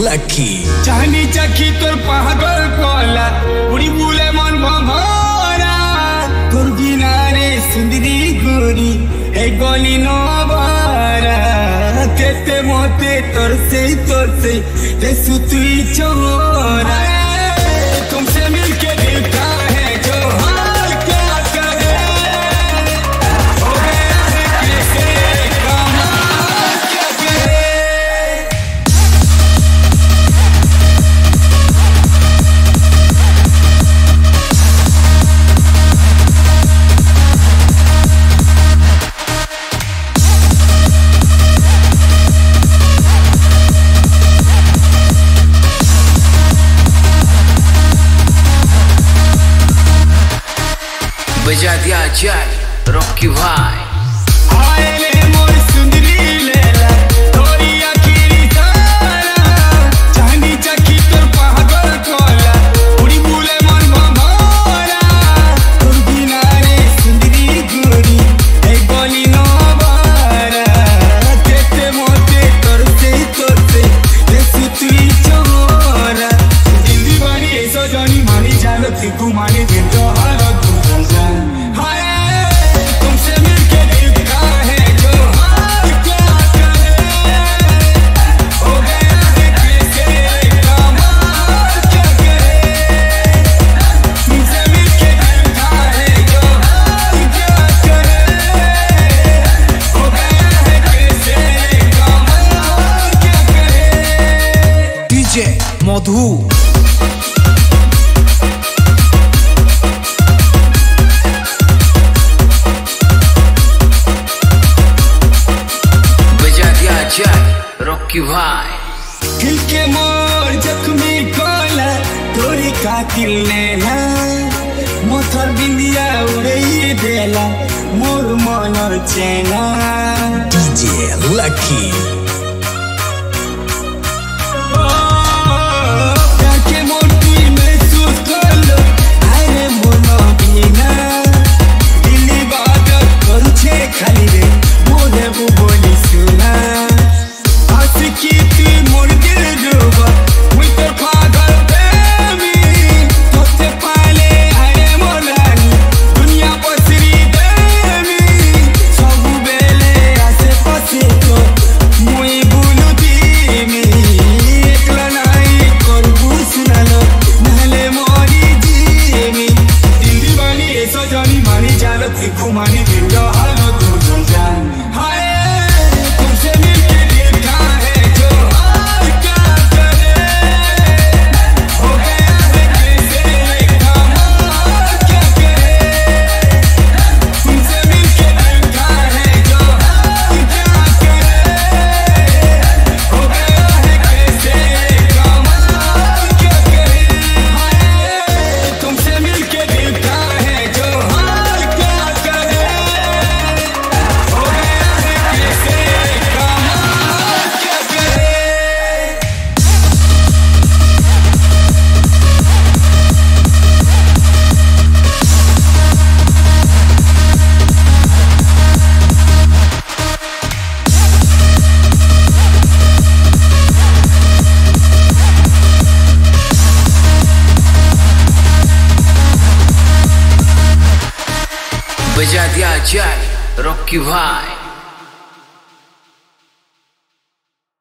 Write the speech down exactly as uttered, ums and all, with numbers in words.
lucky. चाहनी चाखी तोर पागल कोला उड़ी बुले मन भंगोरा तोर बिना रे सुंदरी गोरी ए गोली नो बारा केते मोते तोर से तोर से ते सुतुई चोरा तुमसे मिलके दिल का है जो हाल क्या करे हो गया है कैसे कमाल क्या करे बजा दिया जाए रॉकी भाई आए ले मोर सुंदरी लेला तोरी आखिरी तारा चांदी चाखी तोर पागल कोला उड़ी बुले मन भंगोरा तोर बिना रे सुंदरी गोरी ए गोली नो बारा केते मोते तोर से तोर से ते सुतुई चोरा दिल्ली वाली ऐसा जानी मानी जानो तिकु मानी दिन तो हारो तू जान हाय तुमसे मिलके दिल का है जो हाल क्या करे हो गया है कैसे कमाल क्या करे तुमसे मिलके दिल का है जो हाल क्या करे हो गया है कैसे कमाल क्या करे डीजे मधु रॉकी भाई दिल के मोर जख्मी कोला तोरी कातिल नेला मोथर बिंदिया उड़ई देला मोर मनर चेना डीजे lucky. के मोर तुई महसूस कर लो आरे मन बिना दिल्ली बात करू छे खाली रे मोरे वो बोली सुना की तू मोर दिल डूबा मुई तोर पागल प्रेमी तोते पाले आए मोरानी दुनिया पसरी देमी सब बेले आसे पासे तो मुई बुलू दीमी एकला नाई करबू सुनालो नाले मोरी जीमी दिल दीवानी ऐसा जानी मानी जानो तिकु मानी दिल का हालो तू जान हाय तुमसे मिलके दिल का है जो हाल क्या करे हो गया है कैसे कमाल क्या करे तुमसे मिलके दिल का है जो हाल क्या करे हो गया है कैसे कमाल क्या करे तुमसे मिलके दिल का है जो हाल क्या करे हो गया है कैसे कमाल क्या करे बजा दिया जाए रॉकी भाई